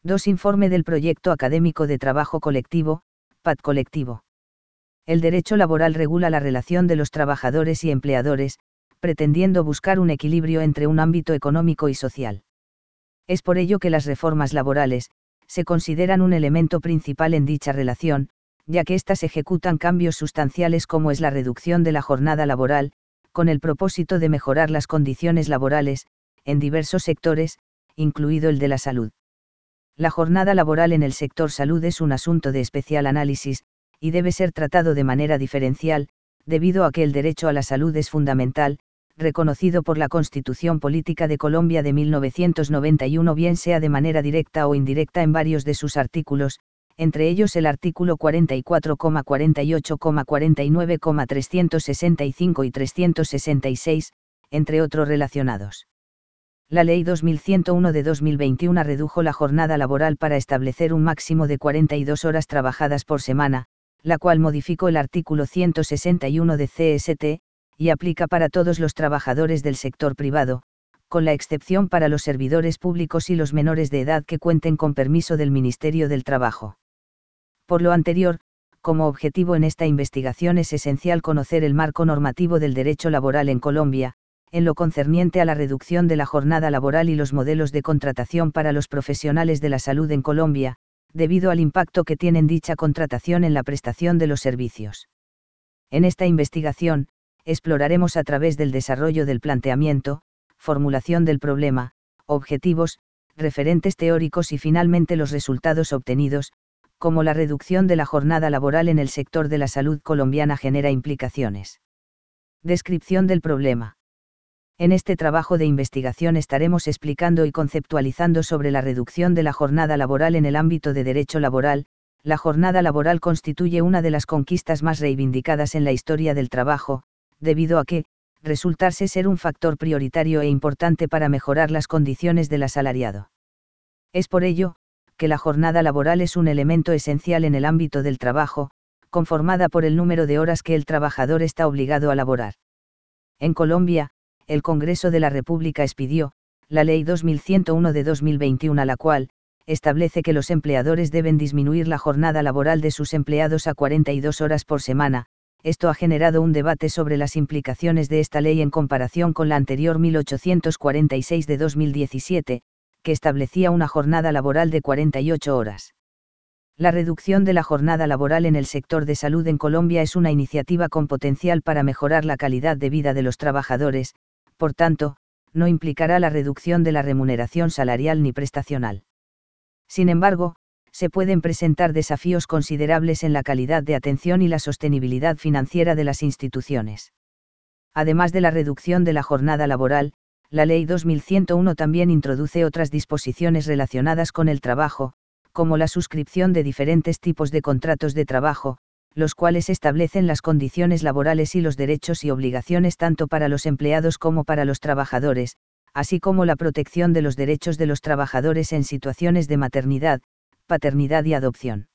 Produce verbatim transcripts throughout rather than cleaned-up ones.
dos Informe del Proyecto Académico de Trabajo Colectivo, P A T colectivo. El derecho laboral regula la relación de los trabajadores y empleadores, pretendiendo buscar un equilibrio entre un ámbito económico y social. Es por ello que las reformas laborales se consideran un elemento principal en dicha relación, ya que éstas ejecutan cambios sustanciales como es la reducción de la jornada laboral, con el propósito de mejorar las condiciones laborales, en diversos sectores, incluido el de la salud. La jornada laboral en el sector salud es un asunto de especial análisis, y debe ser tratado de manera diferencial, debido a que el derecho a la salud es fundamental, reconocido por la Constitución Política de Colombia de mil novecientos noventa y uno, bien sea de manera directa o indirecta en varios de sus artículos, entre ellos el artículo cuarenta y cuatro, cuarenta y ocho, cuarenta y nueve, trescientos sesenta y cinco y trescientos sesenta y seis, entre otros relacionados. La Ley dos mil ciento uno de dos mil veintiuno redujo la jornada laboral para establecer un máximo de cuarenta y dos horas trabajadas por semana, la cual modificó el artículo ciento sesenta y uno de C S T, y aplica para todos los trabajadores del sector privado, con la excepción para los servidores públicos y los menores de edad que cuenten con permiso del Ministerio del Trabajo. Por lo anterior, como objetivo en esta investigación es esencial conocer el marco normativo del derecho laboral en Colombia, en lo concerniente a la reducción de la jornada laboral y los modelos de contratación para los profesionales de la salud en Colombia, debido al impacto que tienen dicha contratación en la prestación de los servicios. En esta investigación, exploraremos a través del desarrollo del planteamiento, formulación del problema, objetivos, referentes teóricos y finalmente los resultados obtenidos, cómo la reducción de la jornada laboral en el sector de la salud colombiana genera implicaciones. Descripción del problema. En este trabajo de investigación estaremos explicando y conceptualizando sobre la reducción de la jornada laboral en el ámbito de derecho laboral. La jornada laboral constituye una de las conquistas más reivindicadas en la historia del trabajo, debido a que, resultarse ser un factor prioritario e importante para mejorar las condiciones del asalariado. Es por ello, que la jornada laboral es un elemento esencial en el ámbito del trabajo, conformada por el número de horas que el trabajador está obligado a laborar. En Colombia, el Congreso de la República expidió la Ley dos mil ciento uno de dos mil veintiuno, la cual establece que los empleadores deben disminuir la jornada laboral de sus empleados a cuarenta y dos horas por semana. Esto ha generado un debate sobre las implicaciones de esta ley en comparación con la anterior mil ochocientos cuarenta y seis de dos mil diecisiete, que establecía una jornada laboral de cuarenta y ocho horas. La reducción de la jornada laboral en el sector de salud en Colombia es una iniciativa con potencial para mejorar la calidad de vida de los trabajadores, por tanto, no implicará la reducción de la remuneración salarial ni prestacional. Sin embargo, se pueden presentar desafíos considerables en la calidad de atención y la sostenibilidad financiera de las instituciones. Además de la reducción de la jornada laboral, la Ley dos mil ciento uno también introduce otras disposiciones relacionadas con el trabajo, como la suscripción de diferentes tipos de contratos de trabajo, los cuales establecen las condiciones laborales y los derechos y obligaciones tanto para los empleados como para los trabajadores, así como la protección de los derechos de los trabajadores en situaciones de maternidad, paternidad y adopción.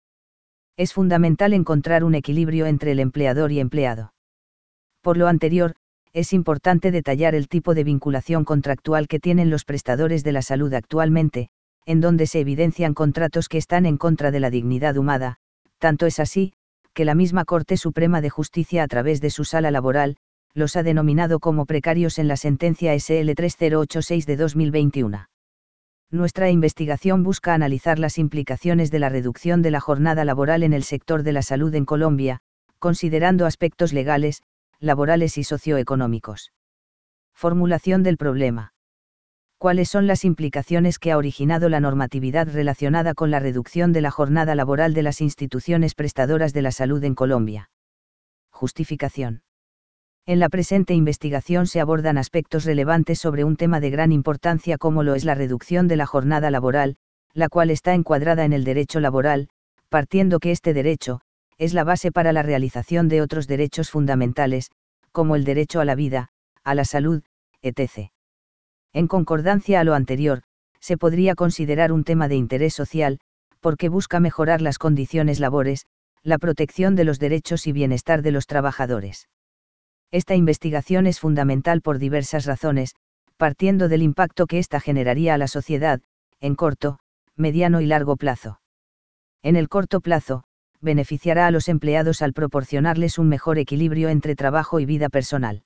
Es fundamental encontrar un equilibrio entre el empleador y empleado. Por lo anterior, es importante detallar el tipo de vinculación contractual que tienen los prestadores de la salud actualmente, en donde se evidencian contratos que están en contra de la dignidad humana. Tanto es así, que la misma Corte Suprema de Justicia a través de su Sala Laboral, los ha denominado como precarios en la sentencia S L tres mil ochenta y seis de dos mil veintiuno. Nuestra investigación busca analizar las implicaciones de la reducción de la jornada laboral en el sector de la salud en Colombia, considerando aspectos legales, laborales y socioeconómicos. Formulación del problema. ¿Cuáles son las implicaciones que ha originado la normatividad relacionada con la reducción de la jornada laboral de las instituciones prestadoras de la salud en Colombia? Justificación. En la presente investigación se abordan aspectos relevantes sobre un tema de gran importancia como lo es la reducción de la jornada laboral, la cual está encuadrada en el derecho laboral, partiendo que este derecho es la base para la realización de otros derechos fundamentales, como el derecho a la vida, a la salud, etcétera. En concordancia a lo anterior, se podría considerar un tema de interés social, porque busca mejorar las condiciones laborales, la protección de los derechos y bienestar de los trabajadores. Esta investigación es fundamental por diversas razones, partiendo del impacto que ésta generaría a la sociedad, en corto, mediano y largo plazo. En el corto plazo, beneficiará a los empleados al proporcionarles un mejor equilibrio entre trabajo y vida personal.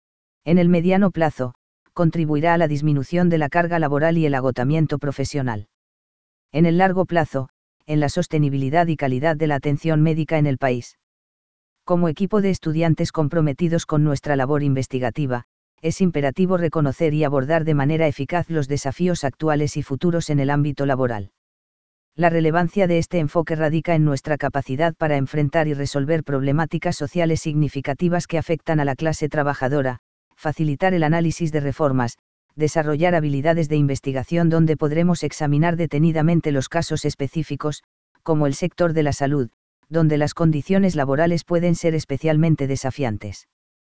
En el mediano plazo, contribuirá a la disminución de la carga laboral y el agotamiento profesional. En el largo plazo, en la sostenibilidad y calidad de la atención médica en el país. Como equipo de estudiantes comprometidos con nuestra labor investigativa, es imperativo reconocer y abordar de manera eficaz los desafíos actuales y futuros en el ámbito laboral. La relevancia de este enfoque radica en nuestra capacidad para enfrentar y resolver problemáticas sociales significativas que afectan a la clase trabajadora, facilitar el análisis de reformas, desarrollar habilidades de investigación donde podremos examinar detenidamente los casos específicos, como el sector de la salud, donde las condiciones laborales pueden ser especialmente desafiantes.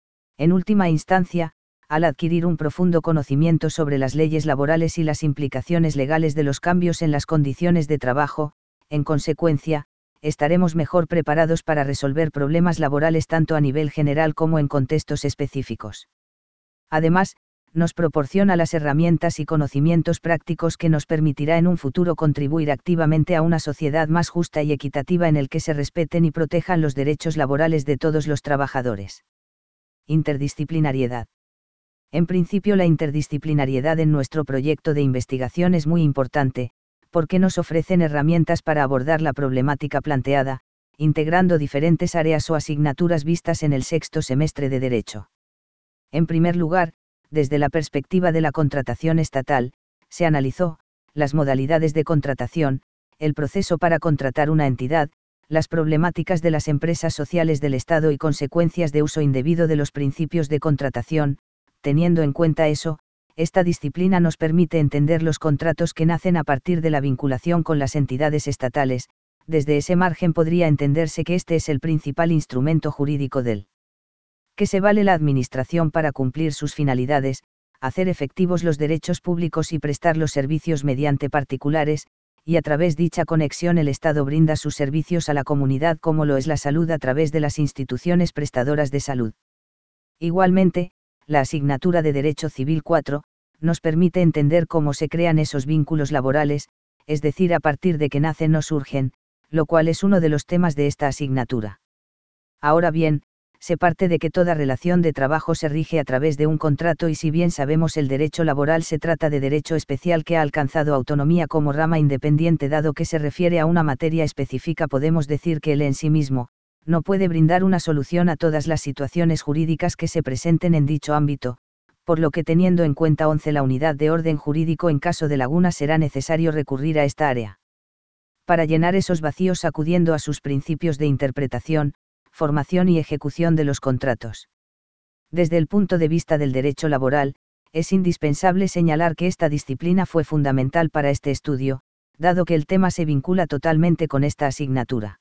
En última instancia, al adquirir un profundo conocimiento sobre las leyes laborales y las implicaciones legales de los cambios en las condiciones de trabajo, en consecuencia, estaremos mejor preparados para resolver problemas laborales tanto a nivel general como en contextos específicos. Además, nos proporciona las herramientas y conocimientos prácticos que nos permitirá en un futuro contribuir activamente a una sociedad más justa y equitativa en el que se respeten y protejan los derechos laborales de todos los trabajadores. Interdisciplinariedad. En principio, la interdisciplinariedad en nuestro proyecto de investigación es muy importante, porque nos ofrecen herramientas para abordar la problemática planteada, integrando diferentes áreas o asignaturas vistas en el sexto semestre de Derecho. En primer lugar, desde la perspectiva de la contratación estatal, se analizó las modalidades de contratación, el proceso para contratar una entidad, las problemáticas de las empresas sociales del Estado y consecuencias de uso indebido de los principios de contratación. Teniendo en cuenta eso, esta disciplina nos permite entender los contratos que nacen a partir de la vinculación con las entidades estatales. Desde ese margen podría entenderse que este es el principal instrumento jurídico del que se vale la Administración para cumplir sus finalidades, hacer efectivos los derechos públicos y prestar los servicios mediante particulares, y a través de dicha conexión el Estado brinda sus servicios a la comunidad como lo es la salud a través de las instituciones prestadoras de salud. Igualmente, la asignatura de Derecho Civil cuatro, nos permite entender cómo se crean esos vínculos laborales, es decir, a partir de que nacen o surgen, lo cual es uno de los temas de esta asignatura. Ahora bien, se parte de que toda relación de trabajo se rige a través de un contrato y si bien sabemos el derecho laboral se trata de derecho especial que ha alcanzado autonomía como rama independiente dado que se refiere a una materia específica, podemos decir que él en sí mismo, no puede brindar una solución a todas las situaciones jurídicas que se presenten en dicho ámbito, por lo que teniendo en cuenta once la unidad de orden jurídico en caso de lagunas será necesario recurrir a esta área. Para llenar esos vacíos acudiendo a sus principios de interpretación, formación y ejecución de los contratos. Desde el punto de vista del derecho laboral, es indispensable señalar que esta disciplina fue fundamental para este estudio, dado que el tema se vincula totalmente con esta asignatura.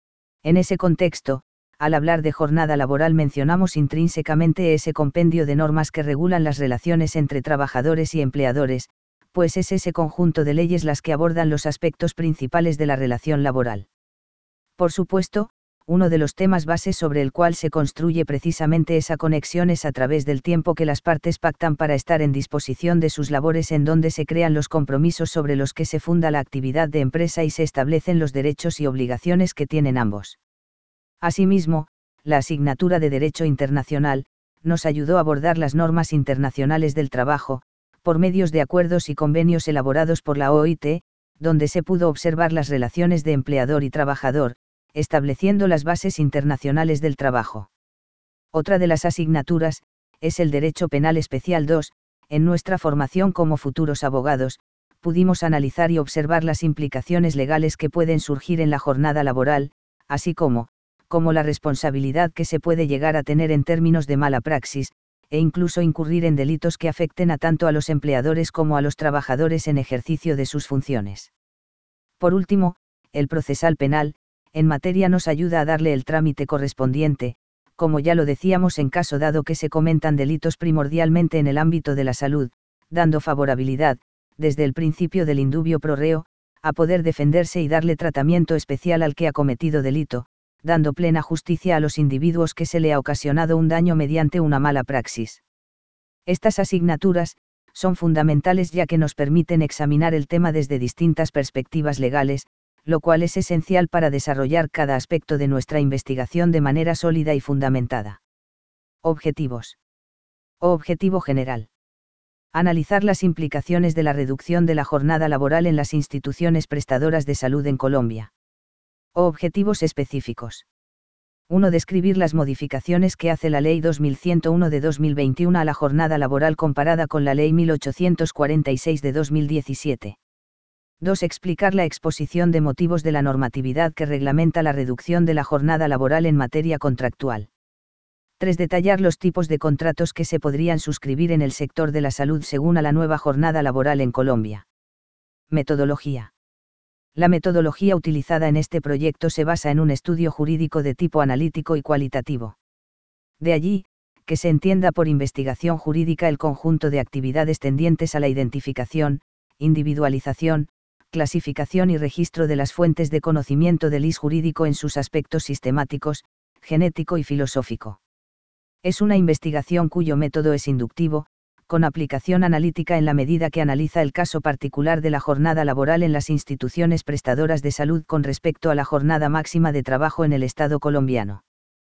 En ese contexto, al hablar de jornada laboral mencionamos intrínsecamente ese compendio de normas que regulan las relaciones entre trabajadores y empleadores, pues es ese conjunto de leyes las que abordan los aspectos principales de la relación laboral. Por supuesto, uno de los temas bases sobre el cual se construye precisamente esa conexión es a través del tiempo que las partes pactan para estar en disposición de sus labores, en donde se crean los compromisos sobre los que se funda la actividad de empresa y se establecen los derechos y obligaciones que tienen ambos. Asimismo, la asignatura de Derecho Internacional nos ayudó a abordar las normas internacionales del trabajo, por medios de acuerdos y convenios elaborados por la O I T, donde se pudo observar las relaciones de empleador y trabajador, estableciendo las bases internacionales del trabajo. Otra de las asignaturas, es el Derecho Penal Especial dos, en nuestra formación como futuros abogados, pudimos analizar y observar las implicaciones legales que pueden surgir en la jornada laboral, así como, como la responsabilidad que se puede llegar a tener en términos de mala praxis, e incluso incurrir en delitos que afecten a tanto a los empleadores como a los trabajadores en ejercicio de sus funciones. Por último, el procesal penal, en materia nos ayuda a darle el trámite correspondiente, como ya lo decíamos en caso dado que se cometan delitos primordialmente en el ámbito de la salud, dando favorabilidad, desde el principio del indubio pro reo, a poder defenderse y darle tratamiento especial al que ha cometido delito, dando plena justicia a los individuos que se le ha ocasionado un daño mediante una mala praxis. Estas asignaturas son fundamentales ya que nos permiten examinar el tema desde distintas perspectivas legales, lo cual es esencial para desarrollar cada aspecto de nuestra investigación de manera sólida y fundamentada. Objetivos. O objetivo general. Analizar las implicaciones de la reducción de la jornada laboral en las instituciones prestadoras de salud en Colombia. O objetivos específicos. uno. Describir las modificaciones que hace la Ley dos mil ciento uno de dos mil veintiuno a la jornada laboral comparada con la Ley mil ochocientos cuarenta y seis de dos mil diecisiete. dos. Explicar la exposición de motivos de la normatividad que reglamenta la reducción de la jornada laboral en materia contractual. tres. Detallar los tipos de contratos que se podrían suscribir en el sector de la salud según a la nueva jornada laboral en Colombia. Metodología. La metodología utilizada en este proyecto se basa en un estudio jurídico de tipo analítico y cualitativo. De allí, que se entienda por investigación jurídica el conjunto de actividades tendientes a la identificación, individualización, clasificación y registro de las fuentes de conocimiento del I S jurídico en sus aspectos sistemáticos, genético y filosófico. Es una investigación cuyo método es inductivo, con aplicación analítica en la medida que analiza el caso particular de la jornada laboral en las instituciones prestadoras de salud con respecto a la jornada máxima de trabajo en el Estado colombiano.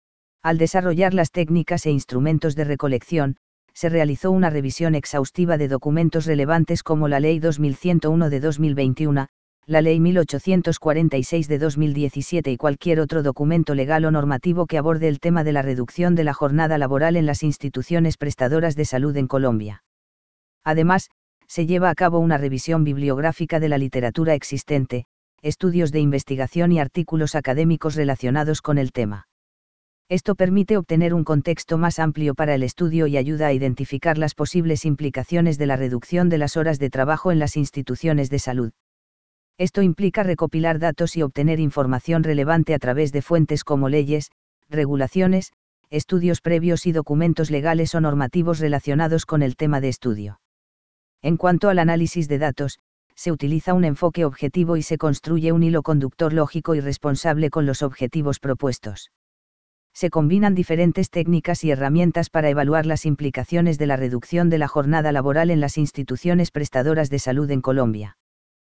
Al desarrollar las técnicas e instrumentos de recolección, se realizó una revisión exhaustiva de documentos relevantes como la Ley dos mil ciento uno de dos mil veintiuno, la Ley mil ochocientos cuarenta y seis de dos mil diecisiete y cualquier otro documento legal o normativo que aborde el tema de la reducción de la jornada laboral en las instituciones prestadoras de salud en Colombia. Además, se lleva a cabo una revisión bibliográfica de la literatura existente, estudios de investigación y artículos académicos relacionados con el tema. Esto permite obtener un contexto más amplio para el estudio y ayuda a identificar las posibles implicaciones de la reducción de las horas de trabajo en las instituciones de salud. Esto implica recopilar datos y obtener información relevante a través de fuentes como leyes, regulaciones, estudios previos y documentos legales o normativos relacionados con el tema de estudio. En cuanto al análisis de datos, se utiliza un enfoque objetivo y se construye un hilo conductor lógico y responsable con los objetivos propuestos. Se combinan diferentes técnicas y herramientas para evaluar las implicaciones de la reducción de la jornada laboral en las instituciones prestadoras de salud en Colombia.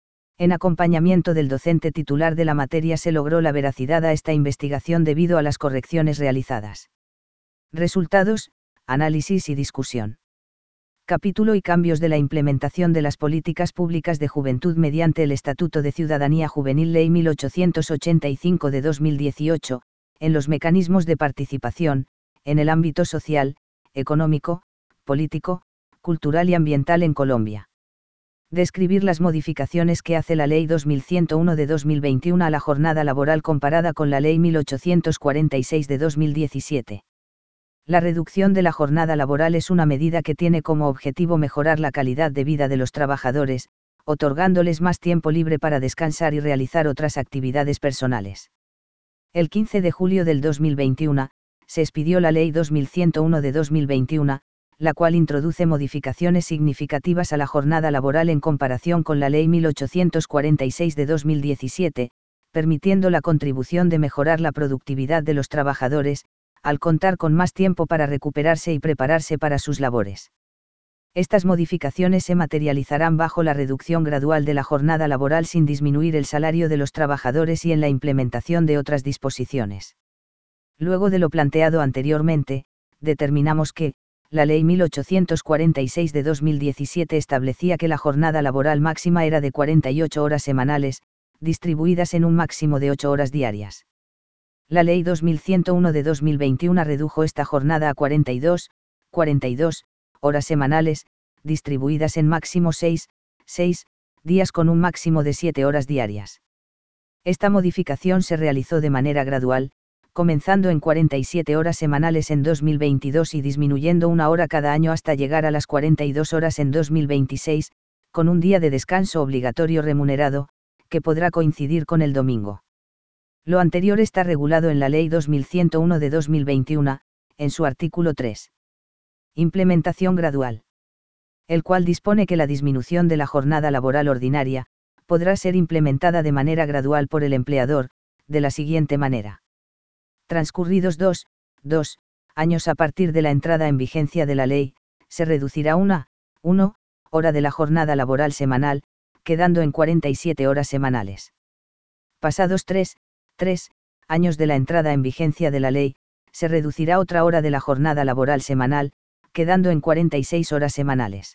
En acompañamiento del docente titular de la materia se logró la veracidad a esta investigación debido a las correcciones realizadas. Resultados, análisis y discusión. Capítulo y cambios de la implementación de las políticas públicas de juventud mediante el Estatuto de Ciudadanía Juvenil Ley mil ochocientos ochenta y cinco de dos mil dieciocho, en los mecanismos de participación, en el ámbito social, económico, político, cultural y ambiental en Colombia. Describir las modificaciones que hace la Ley dos mil ciento uno de dos mil veintiuno a la jornada laboral comparada con la Ley mil ochocientos cuarenta y seis de dos mil diecisiete. La reducción de la jornada laboral es una medida que tiene como objetivo mejorar la calidad de vida de los trabajadores, otorgándoles más tiempo libre para descansar y realizar otras actividades personales. El quince de julio del dos mil veintiuno, se expidió la Ley dos mil ciento uno de dos mil veintiuno, la cual introduce modificaciones significativas a la jornada laboral en comparación con la Ley mil ochocientos cuarenta y seis de dos mil diecisiete, permitiendo la contribución de mejorar la productividad de los trabajadores, al contar con más tiempo para recuperarse y prepararse para sus labores. Estas modificaciones se materializarán bajo la reducción gradual de la jornada laboral sin disminuir el salario de los trabajadores y en la implementación de otras disposiciones. Luego de lo planteado anteriormente, determinamos que, la Ley mil ochocientos cuarenta y seis de dos mil diecisiete establecía que la jornada laboral máxima era de cuarenta y ocho horas semanales, distribuidas en un máximo de ocho horas diarias. La Ley dos mil ciento uno de dos mil veintiuno redujo esta jornada a cuarenta y dos, cuarenta y dos horas semanales, distribuidas en máximo seis, seis días con un máximo de siete horas diarias. Esta modificación se realizó de manera gradual, comenzando en cuarenta y siete horas semanales en dos mil veintidós y disminuyendo una hora cada año hasta llegar a las cuarenta y dos horas en dos mil veintiséis, con un día de descanso obligatorio remunerado, que podrá coincidir con el domingo. Lo anterior está regulado en la Ley dos mil ciento uno de dos mil veintiuno, en su artículo tres. Implementación gradual. El cual dispone que la disminución de la jornada laboral ordinaria, podrá ser implementada de manera gradual por el empleador, de la siguiente manera. Transcurridos dos, dos años a partir de la entrada en vigencia de la ley, se reducirá una, uno hora de la jornada laboral semanal, quedando en cuarenta y siete horas semanales. Pasados tres, tres años de la entrada en vigencia de la ley, se reducirá otra hora de la jornada laboral semanal, quedando en cuarenta y seis horas semanales.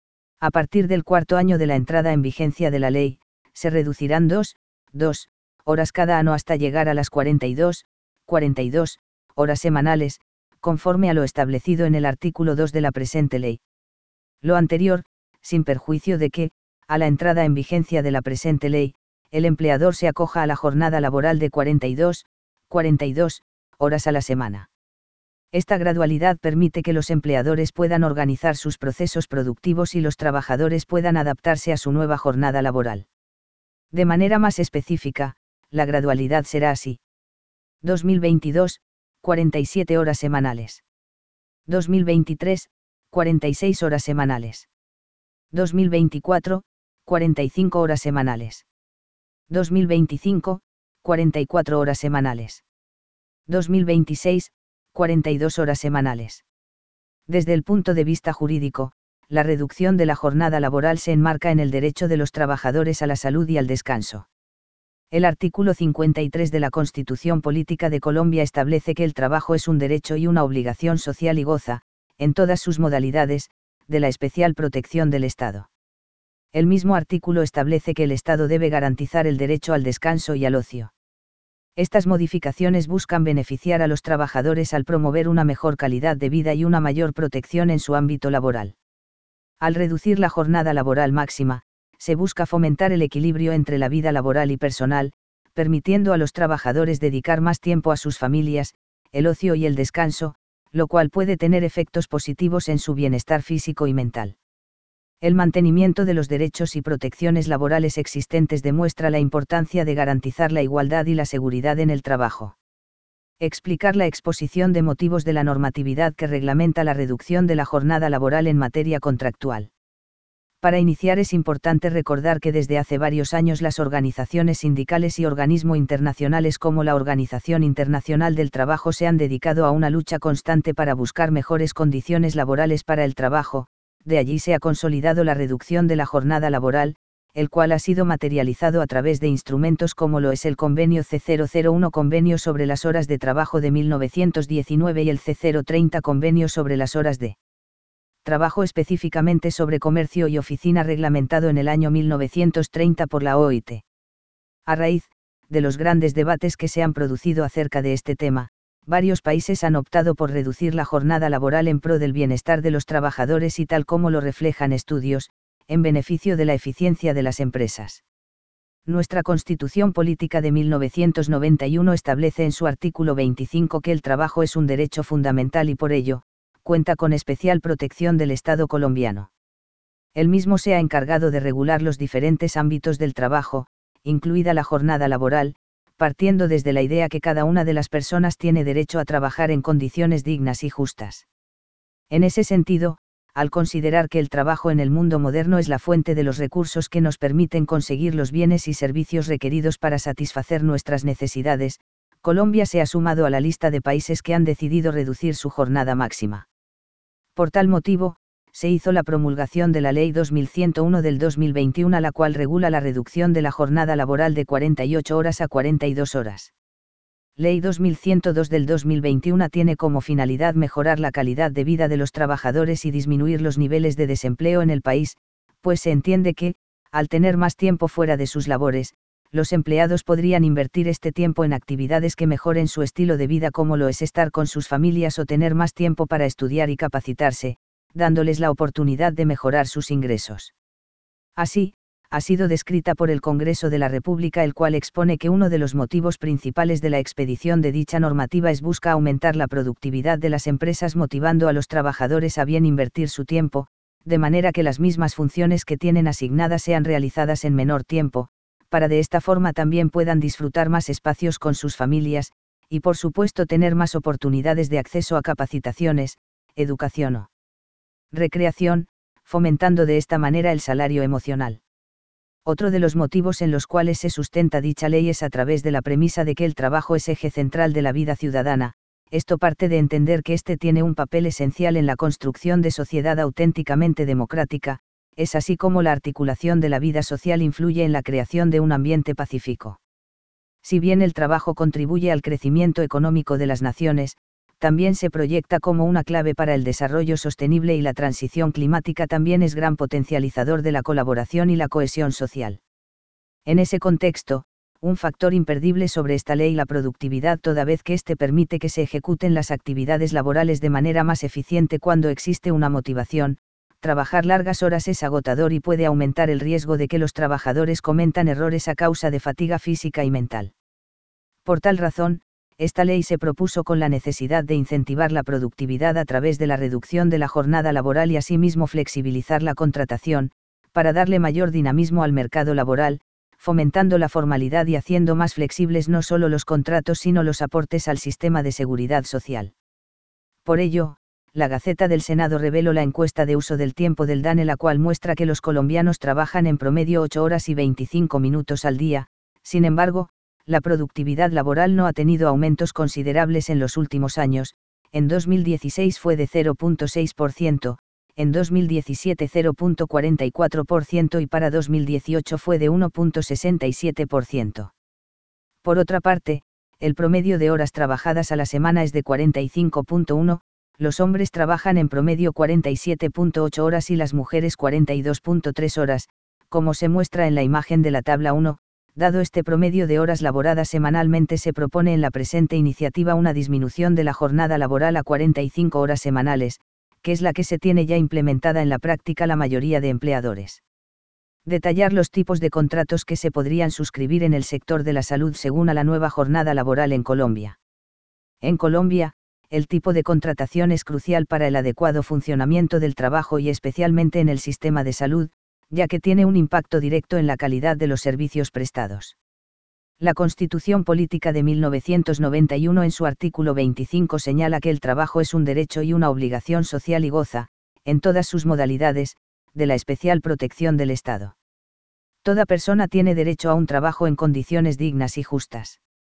A partir del cuarto año de la entrada en vigencia de la ley, se reducirán dos, dos horas cada año hasta llegar a las cuarenta y dos, cuarenta y dos horas semanales, conforme a lo establecido en el artículo dos de la presente ley. Lo anterior, sin perjuicio de que, a la entrada en vigencia de la presente ley, el empleador se acoja a la jornada laboral de cuarenta y dos, cuarenta y dos horas a la semana. Esta gradualidad permite que los empleadores puedan organizar sus procesos productivos y los trabajadores puedan adaptarse a su nueva jornada laboral. De manera más específica, la gradualidad será así. dos mil veintidós, cuarenta y siete horas semanales. dos mil veintitrés, cuarenta y seis horas semanales. dos mil veinticuatro, cuarenta y cinco horas semanales. dos mil veinticinco, cuarenta y cuatro horas semanales. dos mil veintiséis, cuarenta y dos horas semanales. Desde el punto de vista jurídico, la reducción de la jornada laboral se enmarca en el derecho de los trabajadores a la salud y al descanso. El artículo cincuenta y tres de la Constitución Política de Colombia establece que el trabajo es un derecho y una obligación social y goza, en todas sus modalidades, de la especial protección del Estado. El mismo artículo establece que el Estado debe garantizar el derecho al descanso y al ocio. Estas modificaciones buscan beneficiar a los trabajadores al promover una mejor calidad de vida y una mayor protección en su ámbito laboral. Al reducir la jornada laboral máxima, se busca fomentar el equilibrio entre la vida laboral y personal, permitiendo a los trabajadores dedicar más tiempo a sus familias, el ocio y el descanso, lo cual puede tener efectos positivos en su bienestar físico y mental. El mantenimiento de los derechos y protecciones laborales existentes demuestra la importancia de garantizar la igualdad y la seguridad en el trabajo. Explicar la exposición de motivos de la normatividad que reglamenta la reducción de la jornada laboral en materia contractual. Para iniciar es importante recordar que desde hace varios años las organizaciones sindicales y organismos internacionales como la Organización Internacional del Trabajo se han dedicado a una lucha constante para buscar mejores condiciones laborales para el trabajo, de allí se ha consolidado la reducción de la jornada laboral, el cual ha sido materializado a través de instrumentos como lo es el Convenio C cero cero uno Convenio sobre las horas de trabajo de mil novecientos diecinueve y el C cero treinta Convenio sobre las horas de trabajo específicamente sobre comercio y oficina reglamentado en el año mil novecientos treinta por la O I T. A raíz de los grandes debates que se han producido acerca de este tema, varios países han optado por reducir la jornada laboral en pro del bienestar de los trabajadores y tal como lo reflejan estudios, en beneficio de la eficiencia de las empresas. Nuestra Constitución Política de mil novecientos noventa y uno establece en su artículo veinticinco que el trabajo es un derecho fundamental y por ello, cuenta con especial protección del Estado colombiano. El mismo se ha encargado de regular los diferentes ámbitos del trabajo, incluida la jornada laboral, partiendo desde la idea que cada una de las personas tiene derecho a trabajar en condiciones dignas y justas. En ese sentido, al considerar que el trabajo en el mundo moderno es la fuente de los recursos que nos permiten conseguir los bienes y servicios requeridos para satisfacer nuestras necesidades, Colombia se ha sumado a la lista de países que han decidido reducir su jornada máxima. Por tal motivo, se hizo la promulgación de la Ley dos mil ciento uno del dos mil veintiuno, la cual regula la reducción de la jornada laboral de cuarenta y ocho horas a cuarenta y dos horas. Ley dos mil ciento dos del dos mil veintiuno tiene como finalidad mejorar la calidad de vida de los trabajadores y disminuir los niveles de desempleo en el país, pues se entiende que, al tener más tiempo fuera de sus labores, los empleados podrían invertir este tiempo en actividades que mejoren su estilo de vida como lo es estar con sus familias o tener más tiempo para estudiar y capacitarse, dándoles la oportunidad de mejorar sus ingresos. Así, ha sido descrita por el Congreso de la República, el cual expone que uno de los motivos principales de la expedición de dicha normativa es buscar aumentar la productividad de las empresas motivando a los trabajadores a bien invertir su tiempo, de manera que las mismas funciones que tienen asignadas sean realizadas en menor tiempo, para de esta forma también puedan disfrutar más espacios con sus familias, y por supuesto tener más oportunidades de acceso a capacitaciones, educación o recreación, fomentando de esta manera el salario emocional. Otro de los motivos en los cuales se sustenta dicha ley es a través de la premisa de que el trabajo es eje central de la vida ciudadana. Esto parte de entender que éste tiene un papel esencial en la construcción de sociedad auténticamente democrática, es así como la articulación de la vida social influye en la creación de un ambiente pacífico. Si bien el trabajo contribuye al crecimiento económico de las naciones, también se proyecta como una clave para el desarrollo sostenible y la transición climática también es gran potencializador de la colaboración y la cohesión social. En ese contexto, un factor imperdible sobre esta ley la productividad toda vez que éste permite que se ejecuten las actividades laborales de manera más eficiente cuando existe una motivación. Trabajar largas horas es agotador y puede aumentar el riesgo de que los trabajadores cometan errores a causa de fatiga física y mental. Por tal razón, esta ley se propuso con la necesidad de incentivar la productividad a través de la reducción de la jornada laboral y asimismo flexibilizar la contratación, para darle mayor dinamismo al mercado laboral, fomentando la formalidad y haciendo más flexibles no solo los contratos sino los aportes al sistema de seguridad social. Por ello, la Gaceta del Senado reveló la encuesta de uso del tiempo del DANE, la cual muestra que los colombianos trabajan en promedio ocho horas y veinticinco minutos al día. Sin embargo, la productividad laboral no ha tenido aumentos considerables en los últimos años. En dos mil dieciséis fue de cero punto seis por ciento, en dos mil diecisiete cero punto cuarenta y cuatro por ciento y para dos mil dieciocho fue de uno punto sesenta y siete por ciento. Por otra parte, el promedio de horas trabajadas a la semana es de cuarenta y cinco punto uno, los hombres trabajan en promedio cuarenta y siete punto ocho horas y las mujeres cuarenta y dos punto tres horas, como se muestra en la imagen de la tabla uno. Dado este promedio de horas laboradas semanalmente, se propone en la presente iniciativa una disminución de la jornada laboral a cuarenta y cinco horas semanales, que es la que se tiene ya implementada en la práctica la mayoría de empleadores. Detallar los tipos de contratos que se podrían suscribir en el sector de la salud según a la nueva jornada laboral en Colombia. En Colombia, el tipo de contratación es crucial para el adecuado funcionamiento del trabajo y especialmente en el sistema de salud, ya que tiene un impacto directo en la calidad de los servicios prestados. La Constitución Política de mil novecientos noventa y uno en su artículo veinticinco señala que el trabajo es un derecho y una obligación social y goza, en todas sus modalidades, de la especial protección del Estado. Toda persona tiene derecho a un trabajo en condiciones dignas y justas.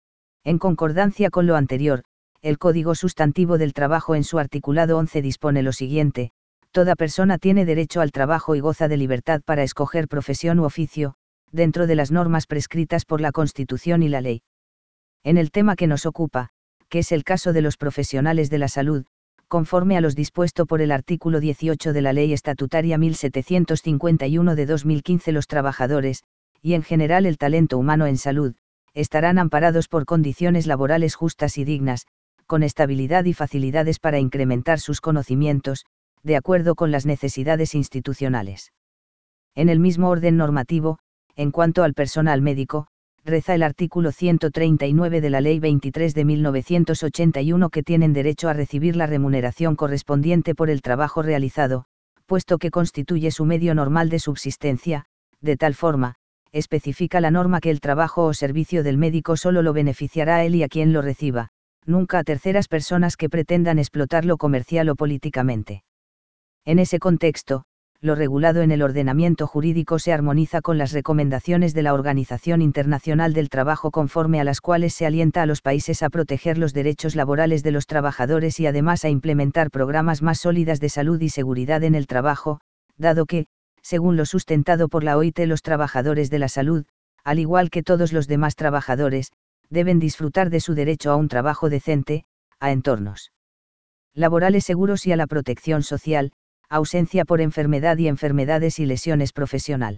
En concordancia con lo anterior, el Código Sustantivo del Trabajo en su articulado once dispone lo siguiente: toda persona tiene derecho al trabajo y goza de libertad para escoger profesión u oficio, dentro de las normas prescritas por la Constitución y la ley. En el tema que nos ocupa, que es el caso de los profesionales de la salud, conforme a lo dispuesto por el artículo dieciocho de la Ley Estatutaria mil setecientos cincuenta y uno de dos mil quince, los trabajadores, y en general el talento humano en salud, estarán amparados por condiciones laborales justas y dignas, con estabilidad y facilidades para incrementar sus conocimientos, de acuerdo con las necesidades institucionales. En el mismo orden normativo, en cuanto al personal médico, reza el artículo ciento treinta y nueve de la Ley veintitrés de mil novecientos ochenta y uno que tienen derecho a recibir la remuneración correspondiente por el trabajo realizado, puesto que constituye su medio normal de subsistencia. De tal forma, especifica la norma que el trabajo o servicio del médico solo lo beneficiará a él y a quien lo reciba, nunca a terceras personas que pretendan explotarlo comercial o políticamente. En ese contexto, lo regulado en el ordenamiento jurídico se armoniza con las recomendaciones de la Organización Internacional del Trabajo, conforme a las cuales se alienta a los países a proteger los derechos laborales de los trabajadores y además a implementar programas más sólidas de salud y seguridad en el trabajo, dado que, según lo sustentado por la O I T, los trabajadores de la salud, al igual que todos los demás trabajadores, deben disfrutar de su derecho a un trabajo decente, a entornos laborales seguros y a la protección social, ausencia por enfermedad y enfermedades y lesiones profesional.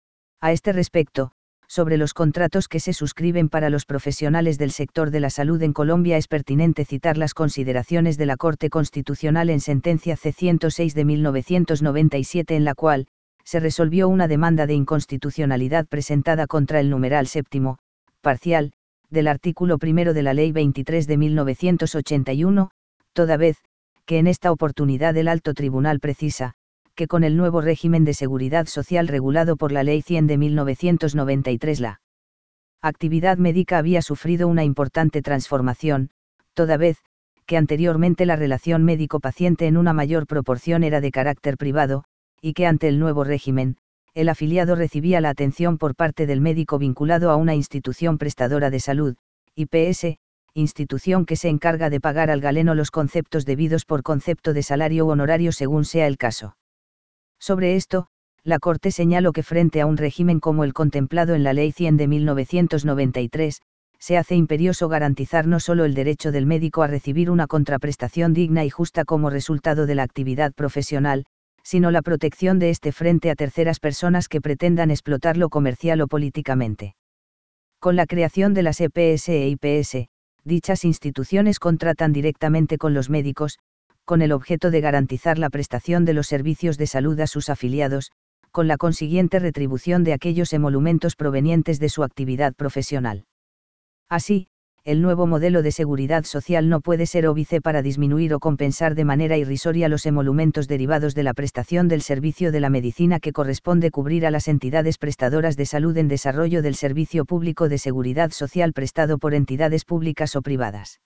A este respecto, sobre los contratos que se suscriben para los profesionales del sector de la salud en Colombia es pertinente citar las consideraciones de la Corte Constitucional en sentencia C ciento seis de mil novecientos noventa y siete, en la cual se resolvió una demanda de inconstitucionalidad presentada contra el numeral séptimo, parcial, del artículo primero de la Ley veintitrés de mil novecientos ochenta y uno, toda vez que en esta oportunidad el Alto Tribunal precisa, que con el nuevo régimen de seguridad social regulado por la Ley cien de mil novecientos noventa y tres, la actividad médica había sufrido una importante transformación, toda vez que anteriormente la relación médico-paciente en una mayor proporción era de carácter privado, y que ante el nuevo régimen, el afiliado recibía la atención por parte del médico vinculado a una institución prestadora de salud, I P S, institución que se encarga de pagar al galeno los conceptos debidos por concepto de salario u honorario según sea el caso. Sobre esto, La Corte señaló que frente a un régimen como el contemplado en la Ley cien de mil novecientos noventa y tres, se hace imperioso garantizar no solo el derecho del médico a recibir una contraprestación digna y justa como resultado de la actividad profesional, sino la protección de éste frente a terceras personas que pretendan explotarlo comercial o políticamente. Con la creación de las E P S e I P S, dichas instituciones contratan directamente con los médicos, con el objeto de garantizar la prestación de los servicios de salud a sus afiliados, con la consiguiente retribución de aquellos emolumentos provenientes de su actividad profesional. Así, el nuevo modelo de seguridad social no puede ser óbice para disminuir o compensar de manera irrisoria los emolumentos derivados de la prestación del servicio de la medicina que corresponde cubrir a las entidades prestadoras de salud en desarrollo del servicio público de seguridad social prestado por entidades públicas o privadas.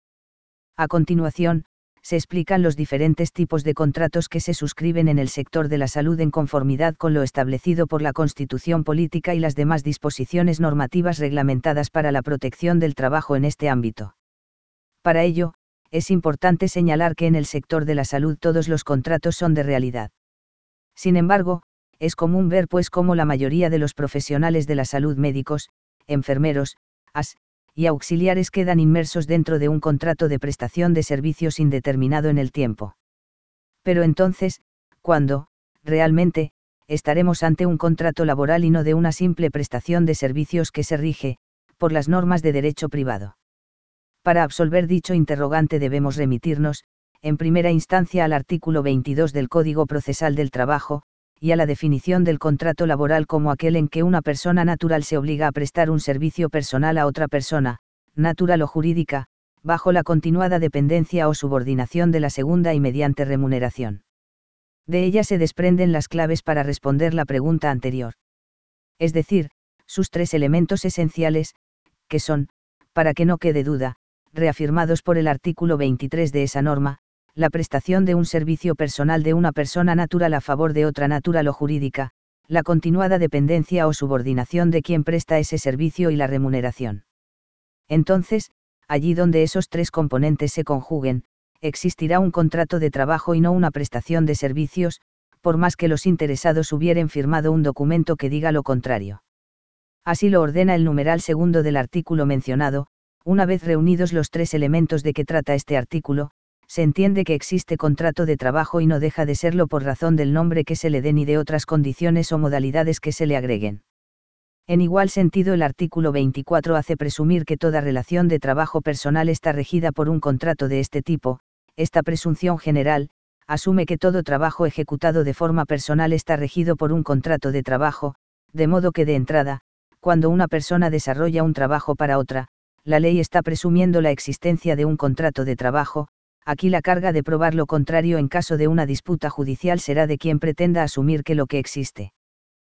A continuación, se explican los diferentes tipos de contratos que se suscriben en el sector de la salud en conformidad con lo establecido por la Constitución Política y las demás disposiciones normativas reglamentadas para la protección del trabajo en este ámbito. Para ello, es importante señalar que en el sector de la salud todos los contratos son de realidad. Sin embargo, es común ver pues cómo la mayoría de los profesionales de la salud, médicos, enfermeros, as, y auxiliares quedan inmersos dentro de un contrato de prestación de servicios indeterminado en el tiempo. Pero entonces, ¿cuándo, realmente, estaremos ante un contrato laboral y no de una simple prestación de servicios que se rige, por las normas de derecho privado? Para absolver dicho interrogante debemos remitirnos, en primera instancia al artículo veintidós del Código Procesal del Trabajo, y a la definición del contrato laboral como aquel en que una persona natural se obliga a prestar un servicio personal a otra persona, natural o jurídica, bajo la continuada dependencia o subordinación de la segunda y mediante remuneración. De ella se desprenden las claves para responder la pregunta anterior. Es decir, sus tres elementos esenciales, que son, para que no quede duda, reafirmados por el artículo veintitrés de esa norma, la prestación de un servicio personal de una persona natural a favor de otra natural o jurídica, la continuada dependencia o subordinación de quien presta ese servicio y la remuneración. Entonces, allí donde esos tres componentes se conjuguen, existirá un contrato de trabajo y no una prestación de servicios, por más que los interesados hubieren firmado un documento que diga lo contrario. Así lo ordena el numeral segundo del artículo mencionado. Una vez reunidos los tres elementos de que trata este artículo, se entiende que existe contrato de trabajo y no deja de serlo por razón del nombre que se le dé ni de otras condiciones o modalidades que se le agreguen. En igual sentido, el artículo veinticuatro hace presumir que toda relación de trabajo personal está regida por un contrato de este tipo. Esta presunción general asume que todo trabajo ejecutado de forma personal está regido por un contrato de trabajo, de modo que de entrada, cuando una persona desarrolla un trabajo para otra, la ley está presumiendo la existencia de un contrato de trabajo. Aquí la carga de probar lo contrario en caso de una disputa judicial será de quien pretenda asumir que lo que existe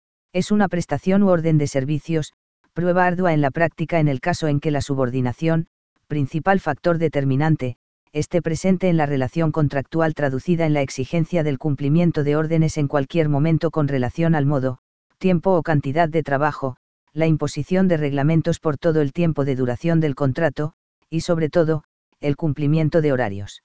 es una prestación u orden de servicios, prueba ardua en la práctica en el caso en que la subordinación, principal factor determinante, esté presente en la relación contractual traducida en la exigencia del cumplimiento de órdenes en cualquier momento con relación al modo, tiempo o cantidad de trabajo, la imposición de reglamentos por todo el tiempo de duración del contrato, y sobre todo, el cumplimiento de horarios.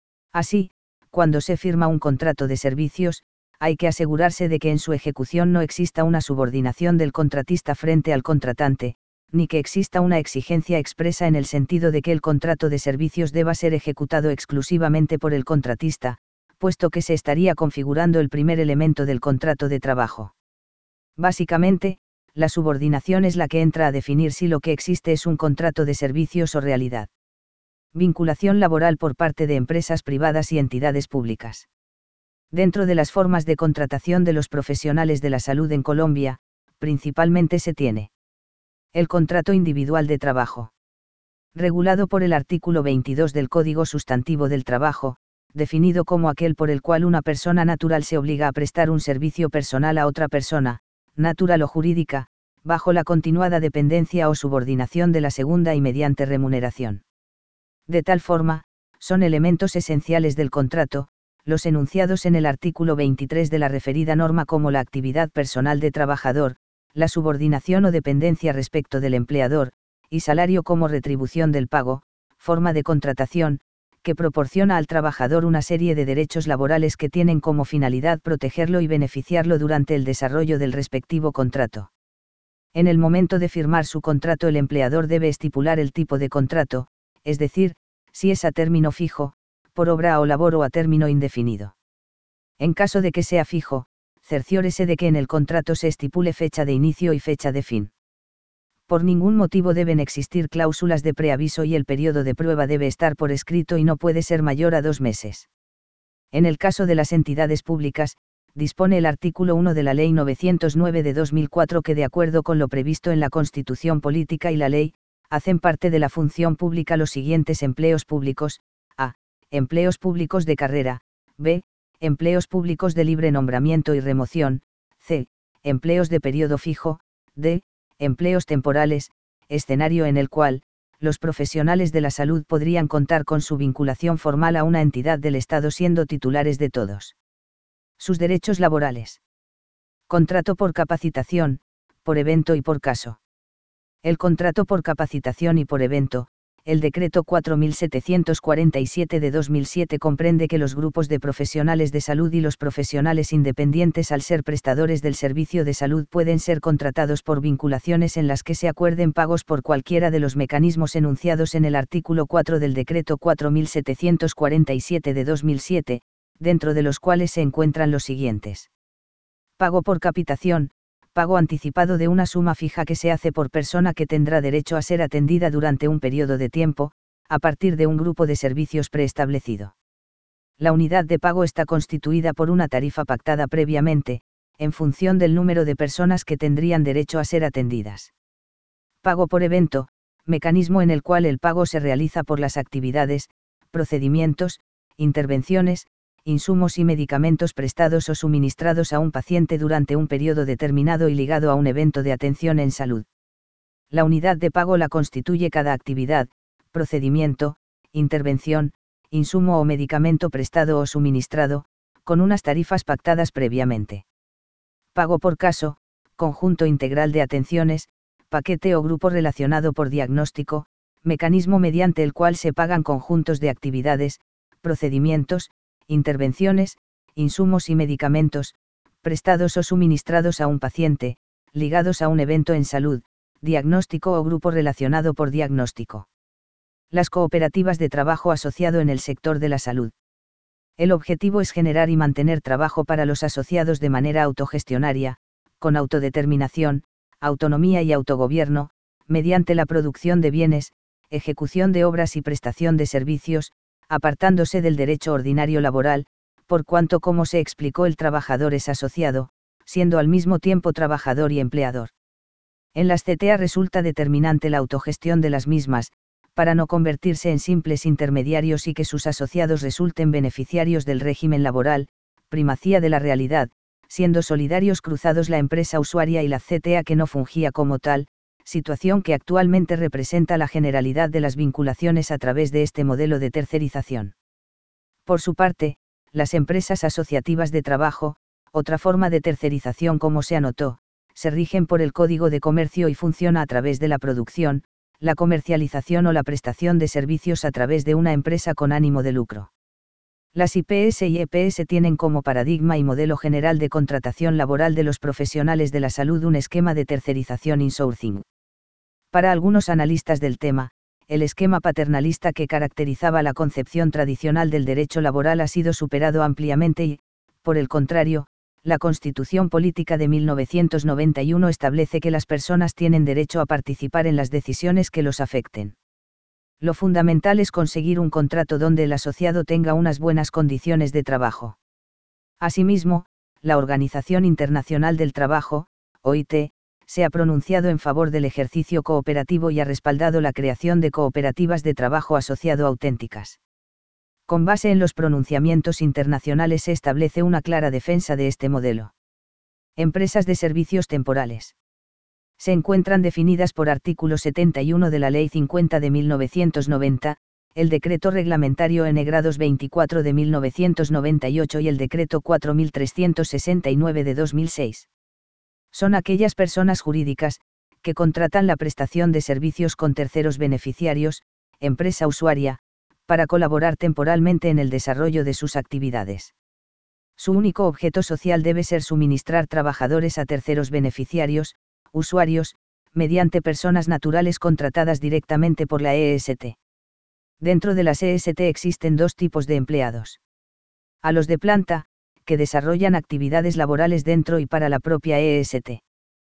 Así, cuando se firma un contrato de servicios, hay que asegurarse de que en su ejecución no exista una subordinación del contratista frente al contratante, ni que exista una exigencia expresa en el sentido de que el contrato de servicios deba ser ejecutado exclusivamente por el contratista, puesto que se estaría configurando el primer elemento del contrato de trabajo. Básicamente, la subordinación es la que entra a definir si lo que existe es un contrato de servicios o realidad. Vinculación laboral por parte de empresas privadas y entidades públicas. Dentro de las formas de contratación de los profesionales de la salud en Colombia, principalmente se tiene el contrato individual de trabajo, regulado por el artículo veintidós del Código Sustantivo del Trabajo, definido como aquel por el cual una persona natural se obliga a prestar un servicio personal a otra persona, natural o jurídica, bajo la continuada dependencia o subordinación de la segunda y mediante remuneración. De tal forma, son elementos esenciales del contrato, los enunciados en el artículo veintitrés de la referida norma como la actividad personal de trabajador, la subordinación o dependencia respecto del empleador, y salario como retribución del pago, forma de contratación, que proporciona al trabajador una serie de derechos laborales que tienen como finalidad protegerlo y beneficiarlo durante el desarrollo del respectivo contrato. En el momento de firmar su contrato, el empleador debe estipular el tipo de contrato, es decir, si es a término fijo, por obra o labor o a término indefinido. En caso de que sea fijo, cerciórese de que en el contrato se estipule fecha de inicio y fecha de fin. Por ningún motivo deben existir cláusulas de preaviso y el periodo de prueba debe estar por escrito y no puede ser mayor a dos meses. En el caso de las entidades públicas, dispone el artículo uno de la Ley novecientos nueve de dos mil cuatro que, de acuerdo con lo previsto en la Constitución Política y la Ley, hacen parte de la función pública los siguientes empleos públicos: a. Empleos públicos de carrera; b. Empleos públicos de libre nombramiento y remoción; c. Empleos de periodo fijo; d. Empleos temporales, escenario en el cual, los profesionales de la salud podrían contar con su vinculación formal a una entidad del Estado siendo titulares de todos sus derechos laborales. Contrato por capacitación, por evento y por caso. El contrato por capacitación y por evento, el Decreto cuatro mil setecientos cuarenta y siete de dos mil siete comprende que los grupos de profesionales de salud y los profesionales independientes, al ser prestadores del servicio de salud, pueden ser contratados por vinculaciones en las que se acuerden pagos por cualquiera de los mecanismos enunciados en el artículo cuatro del Decreto cuatro mil setecientos cuarenta y siete de dos mil siete, dentro de los cuales se encuentran los siguientes: pago por capitación, pago anticipado de una suma fija que se hace por persona que tendrá derecho a ser atendida durante un periodo de tiempo, a partir de un grupo de servicios preestablecido. La unidad de pago está constituida por una tarifa pactada previamente, en función del número de personas que tendrían derecho a ser atendidas. Pago por evento, mecanismo en el cual el pago se realiza por las actividades, procedimientos, intervenciones, insumos y medicamentos prestados o suministrados a un paciente durante un periodo determinado y ligado a un evento de atención en salud. La unidad de pago la constituye cada actividad, procedimiento, intervención, insumo o medicamento prestado o suministrado, con unas tarifas pactadas previamente. Pago por caso, conjunto integral de atenciones, paquete o grupo relacionado por diagnóstico, mecanismo mediante el cual se pagan conjuntos de actividades, procedimientos, intervenciones, insumos y medicamentos, prestados o suministrados a un paciente, ligados a un evento en salud, diagnóstico o grupo relacionado por diagnóstico. Las cooperativas de trabajo asociado en el sector de la salud. El objetivo es generar y mantener trabajo para los asociados de manera autogestionaria, con autodeterminación, autonomía y autogobierno, mediante la producción de bienes, ejecución de obras y prestación de servicios, apartándose del derecho ordinario laboral, por cuanto, como se explicó, el trabajador es asociado, siendo al mismo tiempo trabajador y empleador. En las C T A resulta determinante la autogestión de las mismas, para no convertirse en simples intermediarios y que sus asociados resulten beneficiarios del régimen laboral, primacía de la realidad, siendo solidarios cruzados la empresa usuaria y la C T A que no fungía como tal, situación que actualmente representa la generalidad de las vinculaciones a través de este modelo de tercerización. Por su parte, las empresas asociativas de trabajo, otra forma de tercerización como se anotó, se rigen por el Código de Comercio y funciona a través de la producción, la comercialización o la prestación de servicios a través de una empresa con ánimo de lucro. Las I P S y E P S tienen como paradigma y modelo general de contratación laboral de los profesionales de la salud un esquema de tercerización insourcing. Para algunos analistas del tema, el esquema paternalista que caracterizaba la concepción tradicional del derecho laboral ha sido superado ampliamente y, por el contrario, la Constitución Política de mil novecientos noventa y uno establece que las personas tienen derecho a participar en las decisiones que los afecten. Lo fundamental es conseguir un contrato donde el asociado tenga unas buenas condiciones de trabajo. Asimismo, la Organización Internacional del Trabajo, O I T, se ha pronunciado en favor del ejercicio cooperativo y ha respaldado la creación de cooperativas de trabajo asociado auténticas. Con base en los pronunciamientos internacionales se establece una clara defensa de este modelo. Empresas de servicios temporales. Se encuentran definidas por artículo setenta y uno de la Ley cincuenta de mil novecientos noventa, el Decreto Reglamentario N grados veinticuatro de mil novecientos noventa y ocho y el Decreto cuatro mil trescientos sesenta y nueve de dos mil seis. Son aquellas personas jurídicas, que contratan la prestación de servicios con terceros beneficiarios, empresa usuaria, para colaborar temporalmente en el desarrollo de sus actividades. Su único objeto social debe ser suministrar trabajadores a terceros beneficiarios, usuarios, mediante personas naturales contratadas directamente por la E S T. Dentro de las E S T existen dos tipos de empleados. A los de planta, que desarrollan actividades laborales dentro y para la propia E S T.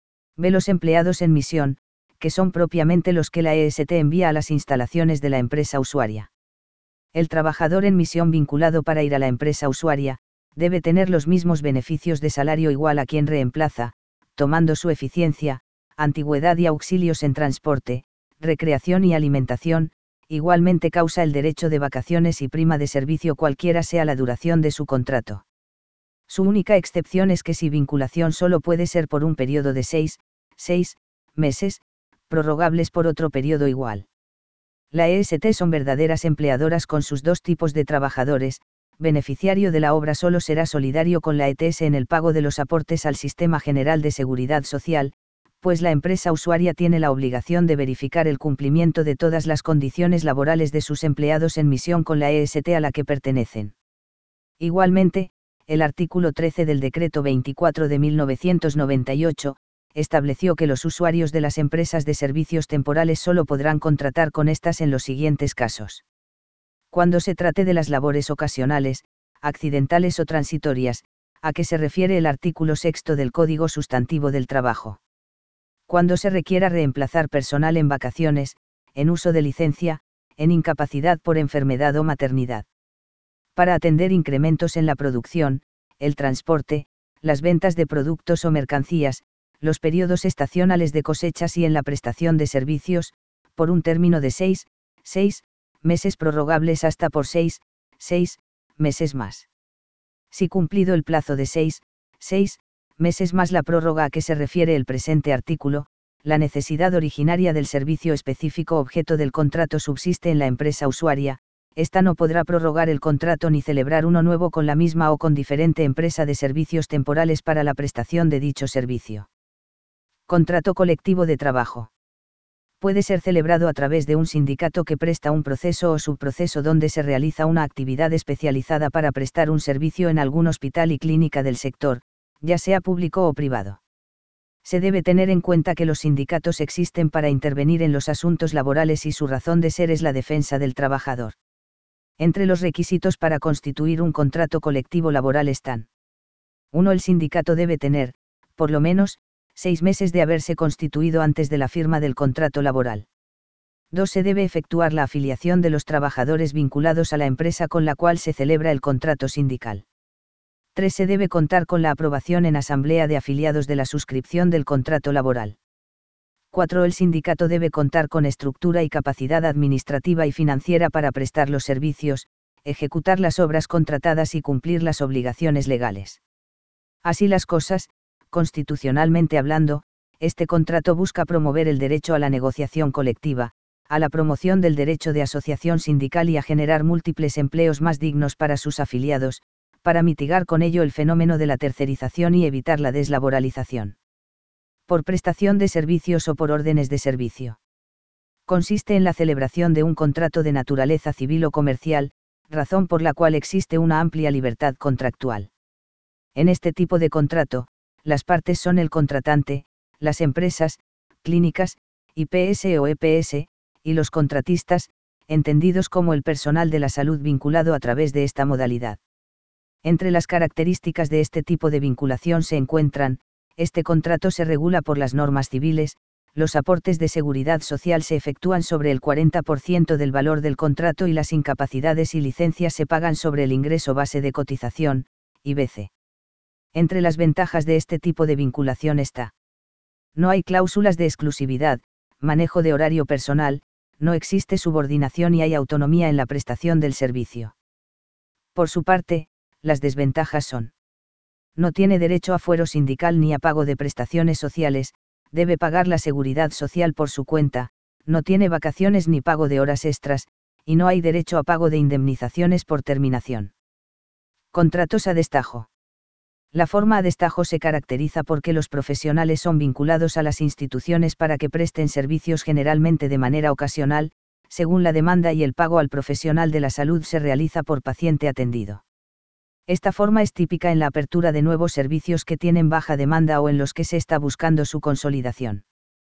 B. Los empleados en misión, que son propiamente los que la E S T envía a las instalaciones de la empresa usuaria. El trabajador en misión vinculado para ir a la empresa usuaria, debe tener los mismos beneficios de salario igual a quien reemplaza, tomando su eficiencia, antigüedad y auxilios en transporte, recreación y alimentación. Igualmente causa el derecho de vacaciones y prima de servicio cualquiera sea la duración de su contrato. Su única excepción es que si vinculación solo puede ser por un periodo de seis, seis meses, prorrogables por otro periodo igual. La E S T son verdaderas empleadoras con sus dos tipos de trabajadores. Beneficiario de la obra solo será solidario con la E T S en el pago de los aportes al Sistema General de Seguridad Social, pues la empresa usuaria tiene la obligación de verificar el cumplimiento de todas las condiciones laborales de sus empleados en misión con la E S T a la que pertenecen. Igualmente, el artículo trece del Decreto veinticuatro de mil novecientos noventa y ocho, estableció que los usuarios de las empresas de servicios temporales solo podrán contratar con estas en los siguientes casos. Cuando se trate de las labores ocasionales, accidentales o transitorias, a que se refiere el artículo sexto del Código Sustantivo del Trabajo. Cuando se requiera reemplazar personal en vacaciones, en uso de licencia, en incapacidad por enfermedad o maternidad. Para atender incrementos en la producción, el transporte, las ventas de productos o mercancías, los periodos estacionales de cosechas y en la prestación de servicios, por un término de seis, seis meses prorrogables hasta por seis, seis meses más. Si cumplido el plazo de seis, seis meses más la prórroga a que se refiere el presente artículo, la necesidad originaria del servicio específico objeto del contrato subsiste en la empresa usuaria, ésta no podrá prorrogar el contrato ni celebrar uno nuevo con la misma o con diferente empresa de servicios temporales para la prestación de dicho servicio. Contrato colectivo de trabajo. Puede ser celebrado a través de un sindicato que presta un proceso o subproceso donde se realiza una actividad especializada para prestar un servicio en algún hospital y clínica del sector, ya sea público o privado. Se debe tener en cuenta que los sindicatos existen para intervenir en los asuntos laborales y su razón de ser es la defensa del trabajador. Entre los requisitos para constituir un contrato colectivo laboral están: uno. El sindicato debe tener, por lo menos, seis meses de haberse constituido antes de la firma del contrato laboral. dos. Se debe efectuar la afiliación de los trabajadores vinculados a la empresa con la cual se celebra el contrato sindical. tres. Se debe contar con la aprobación en asamblea de afiliados de la suscripción del contrato laboral. cuatro. El sindicato debe contar con estructura y capacidad administrativa y financiera para prestar los servicios, ejecutar las obras contratadas y cumplir las obligaciones legales. Así las cosas, constitucionalmente hablando, este contrato busca promover el derecho a la negociación colectiva, a la promoción del derecho de asociación sindical y a generar múltiples empleos más dignos para sus afiliados, para mitigar con ello el fenómeno de la tercerización y evitar la deslaboralización. Por prestación de servicios o por órdenes de servicio. Consiste en la celebración de un contrato de naturaleza civil o comercial, razón por la cual existe una amplia libertad contractual. En este tipo de contrato, las partes son el contratante, las empresas, clínicas, I P S o E P S, y los contratistas, entendidos como el personal de la salud vinculado a través de esta modalidad. Entre las características de este tipo de vinculación se encuentran: este contrato se regula por las normas civiles, los aportes de seguridad social se efectúan sobre el cuarenta por ciento del valor del contrato y las incapacidades y licencias se pagan sobre el ingreso base de cotización, I B C. Entre las ventajas de este tipo de vinculación está: no hay cláusulas de exclusividad, manejo de horario personal, no existe subordinación y hay autonomía en la prestación del servicio. Por su parte, las desventajas son: no tiene derecho a fuero sindical ni a pago de prestaciones sociales, debe pagar la seguridad social por su cuenta, no tiene vacaciones ni pago de horas extras, y no hay derecho a pago de indemnizaciones por terminación. Contratos a destajo. La forma a destajo se caracteriza porque los profesionales son vinculados a las instituciones para que presten servicios generalmente de manera ocasional, según la demanda y el pago al profesional de la salud se realiza por paciente atendido. Esta forma es típica en la apertura de nuevos servicios que tienen baja demanda o en los que se está buscando su consolidación.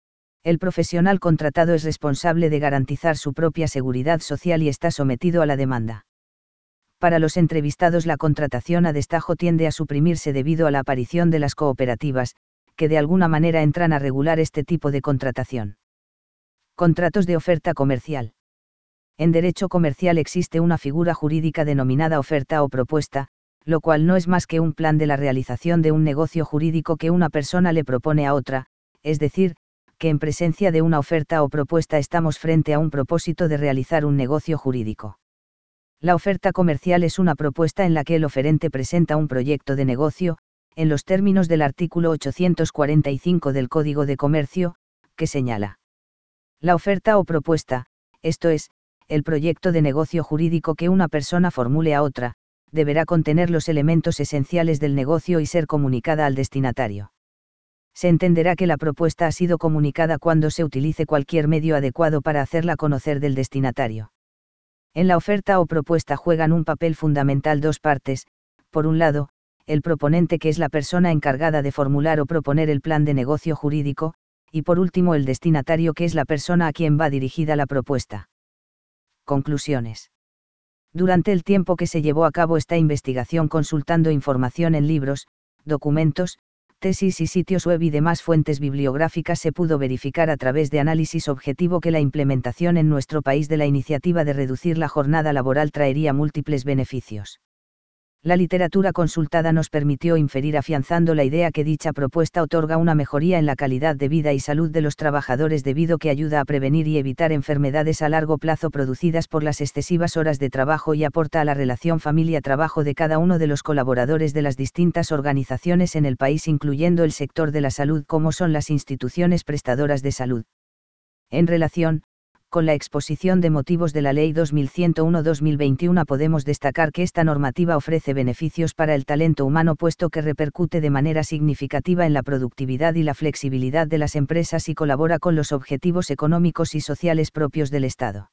El profesional contratado es responsable de garantizar su propia seguridad social y está sometido a la demanda. Para los entrevistados, la contratación a destajo tiende a suprimirse debido a la aparición de las cooperativas, que de alguna manera entran a regular este tipo de contratación. Contratos de oferta comercial. En derecho comercial existe una figura jurídica denominada oferta o propuesta, lo cual no es más que un plan de la realización de un negocio jurídico que una persona le propone a otra, es decir, que en presencia de una oferta o propuesta estamos frente a un propósito de realizar un negocio jurídico. La oferta comercial es una propuesta en la que el oferente presenta un proyecto de negocio, en los términos del artículo ochocientos cuarenta y cinco del Código de Comercio, que señala: la oferta o propuesta, esto es, el proyecto de negocio jurídico que una persona formule a otra, deberá contener los elementos esenciales del negocio y ser comunicada al destinatario. Se entenderá que la propuesta ha sido comunicada cuando se utilice cualquier medio adecuado para hacerla conocer del destinatario. En la oferta o propuesta juegan un papel fundamental dos partes: por un lado, el proponente, que es la persona encargada de formular o proponer el plan de negocio jurídico, y por último el destinatario, que es la persona a quien va dirigida la propuesta. Conclusiones. Durante el tiempo que se llevó a cabo esta investigación, consultando información en libros, documentos, tesis y sitios web y demás fuentes bibliográficas, se pudo verificar a través de análisis objetivo que la implementación en nuestro país de la iniciativa de reducir la jornada laboral traería múltiples beneficios. La literatura consultada nos permitió inferir, afianzando la idea, que dicha propuesta otorga una mejoría en la calidad de vida y salud de los trabajadores, debido que ayuda a prevenir y evitar enfermedades a largo plazo producidas por las excesivas horas de trabajo y aporta a la relación familia-trabajo de cada uno de los colaboradores de las distintas organizaciones en el país, incluyendo el sector de la salud, como son las instituciones prestadoras de salud. En relación con la exposición de motivos de la Ley dos mil ciento uno dos mil veintiuno, podemos destacar que esta normativa ofrece beneficios para el talento humano, puesto que repercute de manera significativa en la productividad y la flexibilidad de las empresas y colabora con los objetivos económicos y sociales propios del Estado.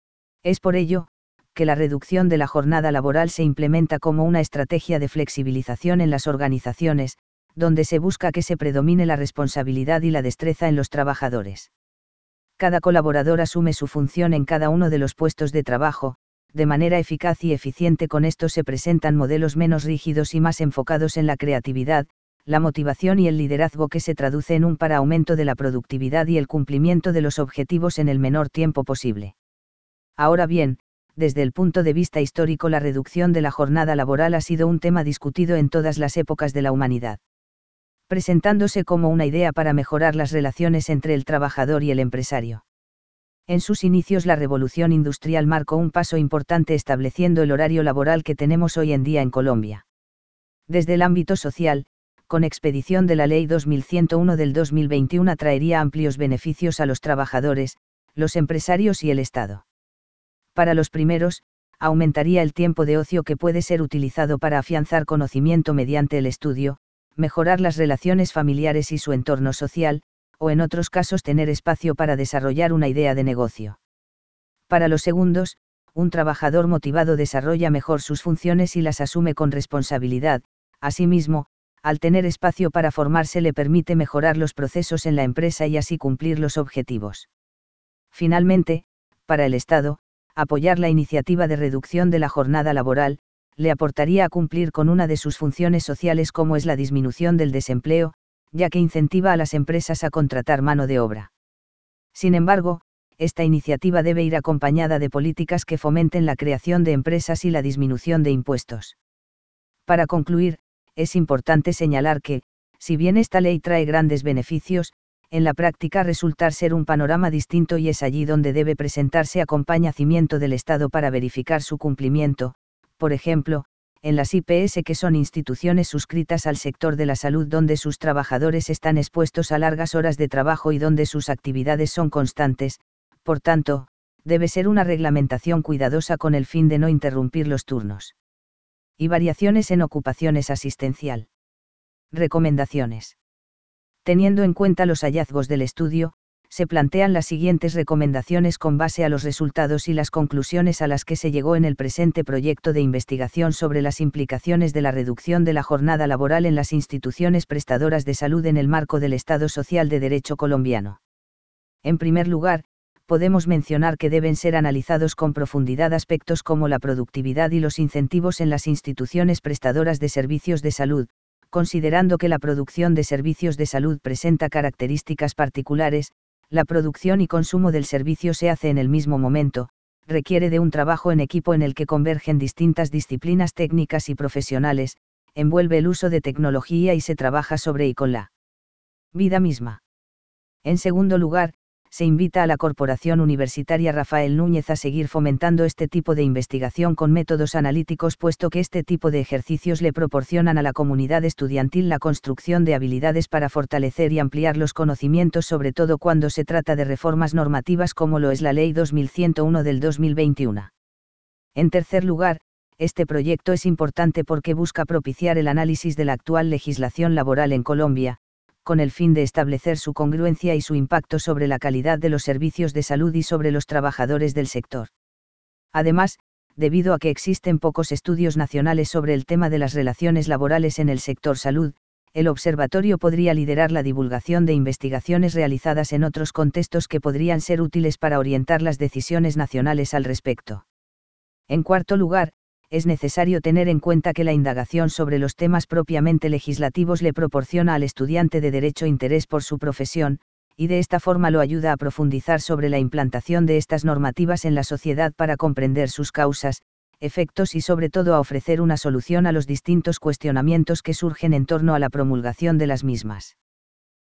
Es por ello que la reducción de la jornada laboral se implementa como una estrategia de flexibilización en las organizaciones, donde se busca que se predomine la responsabilidad y la destreza en los trabajadores. Cada colaborador asume su función en cada uno de los puestos de trabajo, de manera eficaz y eficiente. Con esto se presentan modelos menos rígidos y más enfocados en la creatividad, la motivación y el liderazgo, que se traduce en un para aumento de la productividad y el cumplimiento de los objetivos en el menor tiempo posible. Ahora bien, desde el punto de vista histórico, la reducción de la jornada laboral ha sido un tema discutido en todas las épocas de la humanidad, presentándose como una idea para mejorar las relaciones entre el trabajador y el empresario. En sus inicios, la revolución industrial marcó un paso importante, estableciendo el horario laboral que tenemos hoy en día en Colombia. Desde el ámbito social, con expedición de la Ley dos mil ciento uno del dos mil veintiuno, traería amplios beneficios a los trabajadores, los empresarios y el Estado. Para los primeros, aumentaría el tiempo de ocio que puede ser utilizado para afianzar conocimiento mediante el estudio, mejorar las relaciones familiares y su entorno social, o en otros casos tener espacio para desarrollar una idea de negocio. Para los segundos, un trabajador motivado desarrolla mejor sus funciones y las asume con responsabilidad. Asimismo, al tener espacio para formarse, le permite mejorar los procesos en la empresa y así cumplir los objetivos. Finalmente, para el Estado, apoyar la iniciativa de reducción de la jornada laboral le aportaría a cumplir con una de sus funciones sociales, como es la disminución del desempleo, ya que incentiva a las empresas a contratar mano de obra. Sin embargo, esta iniciativa debe ir acompañada de políticas que fomenten la creación de empresas y la disminución de impuestos. Para concluir, es importante señalar que, si bien esta ley trae grandes beneficios, en la práctica resulta ser un panorama distinto, y es allí donde debe presentarse acompañamiento del Estado para verificar su cumplimiento. Por ejemplo, en las I P S, que son instituciones suscritas al sector de la salud, donde sus trabajadores están expuestos a largas horas de trabajo y donde sus actividades son constantes. Por tanto, debe ser una reglamentación cuidadosa con el fin de no interrumpir los turnos. Y variaciones en ocupaciones asistencial. Recomendaciones. Teniendo en cuenta los hallazgos del estudio, se plantean las siguientes recomendaciones con base a los resultados y las conclusiones a las que se llegó en el presente proyecto de investigación sobre las implicaciones de la reducción de la jornada laboral en las instituciones prestadoras de salud en el marco del Estado Social de Derecho colombiano. En primer lugar, podemos mencionar que deben ser analizados con profundidad aspectos como la productividad y los incentivos en las instituciones prestadoras de servicios de salud, considerando que la producción de servicios de salud presenta características particulares. La producción y consumo del servicio se hace en el mismo momento, requiere de un trabajo en equipo en el que convergen distintas disciplinas técnicas y profesionales, envuelve el uso de tecnología y se trabaja sobre y con la vida misma. En segundo lugar, se invita a la Corporación Universitaria Rafael Núñez a seguir fomentando este tipo de investigación con métodos analíticos, puesto que este tipo de ejercicios le proporcionan a la comunidad estudiantil la construcción de habilidades para fortalecer y ampliar los conocimientos, sobre todo cuando se trata de reformas normativas como lo es la Ley dos mil ciento uno del dos mil veintiuno. En tercer lugar, este proyecto es importante porque busca propiciar el análisis de la actual legislación laboral en Colombia, con el fin de establecer su congruencia y su impacto sobre la calidad de los servicios de salud y sobre los trabajadores del sector. Además, debido a que existen pocos estudios nacionales sobre el tema de las relaciones laborales en el sector salud, el observatorio podría liderar la divulgación de investigaciones realizadas en otros contextos que podrían ser útiles para orientar las decisiones nacionales al respecto. En cuarto lugar, es necesario tener en cuenta que la indagación sobre los temas propiamente legislativos le proporciona al estudiante de Derecho interés por su profesión, y de esta forma lo ayuda a profundizar sobre la implantación de estas normativas en la sociedad para comprender sus causas, efectos y sobre todo a ofrecer una solución a los distintos cuestionamientos que surgen en torno a la promulgación de las mismas.